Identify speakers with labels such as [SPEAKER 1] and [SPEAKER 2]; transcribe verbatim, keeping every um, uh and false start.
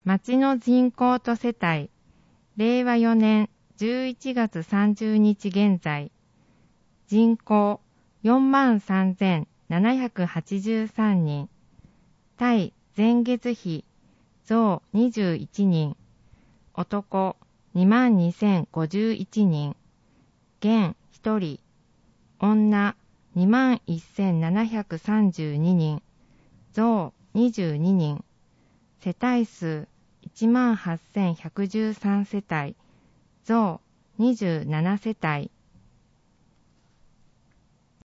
[SPEAKER 1] 町の人口と世帯、れいわよねんじゅういちがつさんじゅうにち現在、人口 よんまんさんぜんななひゃくはちじゅうさんにん、対前月比増にじゅういちにん、男 にまんにせんごじゅういちにん、現ひとり、女 にまんせんななひゃくさんじゅうににん、増にじゅうににん、世帯数いちまんはっせんひゃくじゅうさんせたい、増にじゅうななせたい、